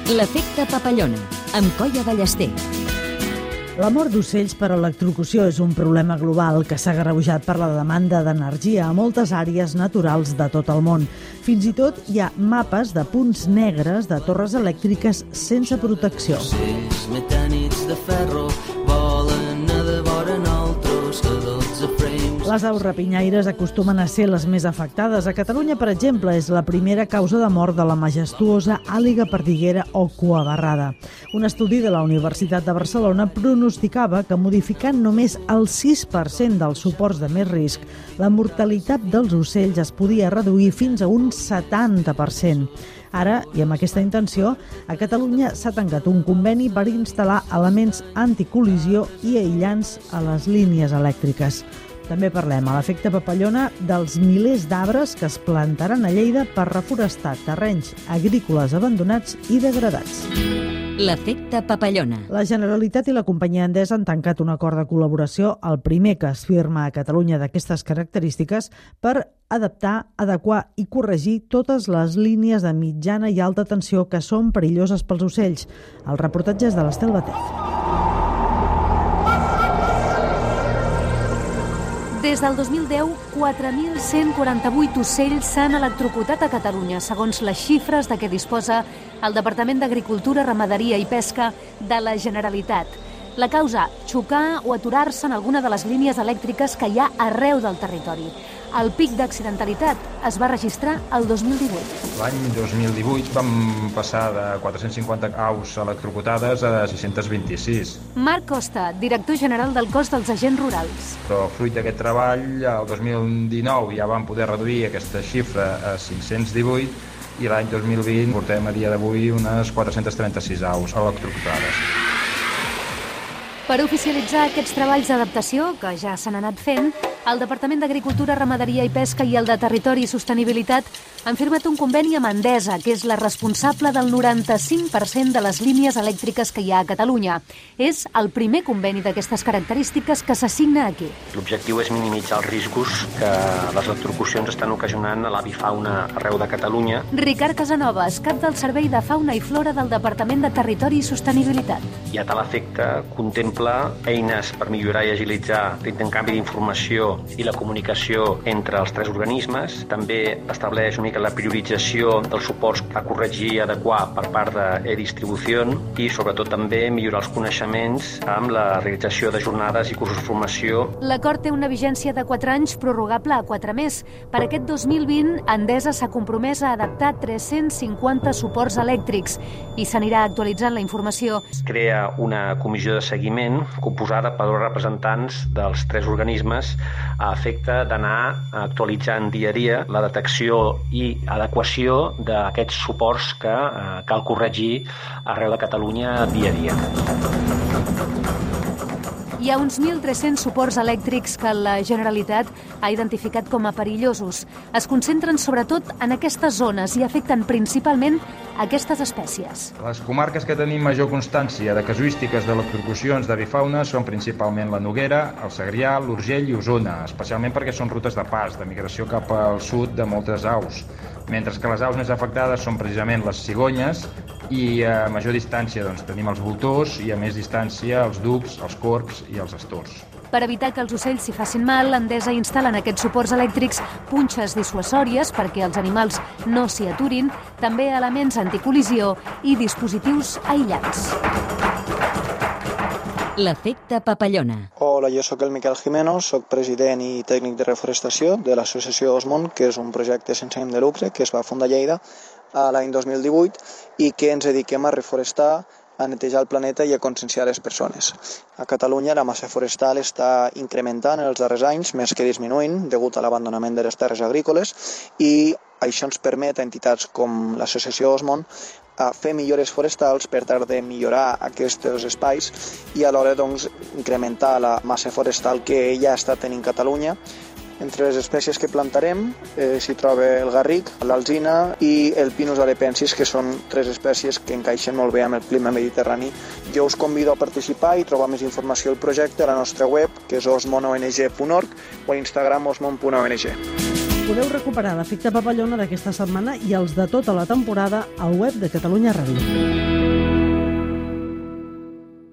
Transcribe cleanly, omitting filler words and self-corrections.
L'efecte papallona, amb Colla Ballester. La mort d'ocells per electrocució és un problema global que s'ha agreujat per la demanda d'energia a moltes àrees naturals de tot el món. Fins i tot hi ha mapes de punts negres de torres elèctriques sense protecció. Ocells metànics de ferro volen a devora nosaltres a 12 frames. Les aus rapinyaires acostumen a ser les més afectades. A Catalunya, per exemple, és la primera causa de mort de la majestuosa àliga perdiguera o cuabarrada. Un estudi de la Universitat de Barcelona pronosticava que modificant només el 6% dels suports de més risc, la mortalitat dels ocells es podia reduir fins a un 70%. Ara, i amb aquesta intenció, a Catalunya s'ha tancat un conveni per instal·lar elements anticol·lisió i aïllants a les línies elèctriques. També parlem a l'efecte papallona dels milers d'arbres que es plantaran a Lleida per reforestar terrenys agrícoles abandonats i degradats. L'efecte papallona. La Generalitat i la companyia Endesa han tancat un acord de col·laboració, el primer que es firma a Catalunya d'aquestes característiques, per adaptar, adequar i corregir totes les línies de mitjana i alta tensió que són perilloses pels ocells. El reportatge és de l'Estel Batet. Des del 2010, 4.148 ocells s'han electrocutat a Catalunya, segons les xifres de què disposa el Departament d'Agricultura, Ramaderia i Pesca de la Generalitat. La causa, xocar o aturar-se en alguna de les línies elèctriques que hi ha arreu del territori. El pic d'accidentalitat es va registrar el 2018. L'any 2018 vam passar de 450 aus electrocutades a 626. Marc Costa, director general del Cos dels Agents Rurals. Però fruit d'aquest treball, el 2019 ja vam poder reduir aquesta xifra a 518 i l'any 2020 portem a dia d'avui unes 436 aus electrocutades. Per oficialitzar aquests treballs d'adaptació, que ja s'han anat fent, el Departament d'Agricultura, Ramaderia i Pesca i el de Territori i Sostenibilitat han firmat un conveni amb Endesa, que és la responsable del 95% de les línies elèctriques que hi ha a Catalunya. És el primer conveni d'aquestes característiques que s'assigna aquí. L'objectiu és minimitzar els riscos que les electrocucions estan ocasionant a l'avifauna arreu de Catalunya. Ricard Casanovas, cap del Servei de Fauna i Flora del Departament de Territori i Sostenibilitat. I a tal efecte contempla eines per millorar i agilitzar l'intercanvi d'informació i la comunicació entre els tres organismes. També estableix una mica la priorització dels suports a corregir i adequar per part d'e-distribució i, sobretot, també millorar els coneixements amb la realització de jornades i cursos de formació. L'acord té una vigència de 4 anys prorrogable a 4 més. Per aquest 2020, Endesa s'ha compromès a adaptar 350 suports elèctrics i s'anirà actualitzant la informació. Es crea una comissió de seguiment composada per representants dels tres organismes a efecte d'anar actualitzant dia a dia la detecció i adequació d'aquests suports que cal corregir arreu de Catalunya dia a dia. Hi ha uns 1.300 suports elèctrics que la Generalitat ha identificat com a perillosos. Es concentren sobretot en aquestes zones i afecten principalment aquestes espècies. Les comarques que tenim major constància de casuístiques d'electrocucions d'avifauna són principalment la Noguera, el Segrià, l'Urgell i Osona, especialment perquè són rutes de pas, de migració cap al sud de moltes aus, mentre que les aus més afectades són precisament les cigonyes i a major distància tenim els voltors i a més distància els ducs, els corbs i els astors. Per evitar que els ocells s'hi facin mal, Endesa instal·la en aquests suports elèctrics punxes dissuasòries perquè els animals no s'hi aturin, també elements anticol·lisió i dispositius aïllants. L'efecte papallona. Hola, jo sóc el Miquel Jimeno, sóc president i tècnic de reforestació de l'associació Osmont, que és un projecte sense ànim de lucre que es va fundar a Lleida l'any 2018 i que ens dediquem a reforestar, a netejar el planeta i a conscienciar les persones. A Catalunya la massa forestal està incrementant en els darrers anys, més que disminuint, degut a l'abandonament de les terres agrícoles, i això ens permet a entitats com l'associació Osmont a fer millores forestals per tal de millorar aquests espais i alhora incrementar la massa forestal que ja està tenint Catalunya. Entre les espècies que plantarem s'hi troba el garric, l'alzina i el pinus arepensis, que són 3 espècies que encaixen molt bé amb el clima mediterrani. Jo us convido a participar i trobar més informació al projecte a la nostra web, que és osmont.ong.org, o a Instagram osmont.ong. Podeu recuperar l'efecte papallona d'aquesta setmana i els de tota la temporada al web de Catalunya Ràdio.